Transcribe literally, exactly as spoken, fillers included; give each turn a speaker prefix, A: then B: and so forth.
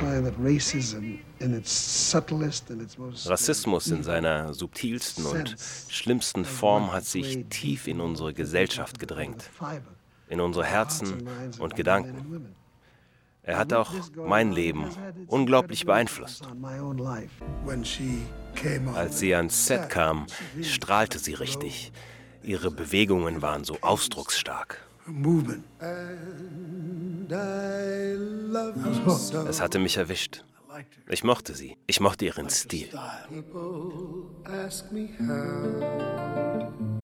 A: Rassismus in seiner subtilsten und schlimmsten Form hat sich tief in unsere Gesellschaft gedrängt, in unsere Herzen und Gedanken. Er hat auch mein Leben unglaublich beeinflusst. Als sie ans Set kam, strahlte sie richtig. Ihre Bewegungen waren so ausdrucksstark. Es hatte mich erwischt. Ich mochte sie. Ich mochte ihren Stil.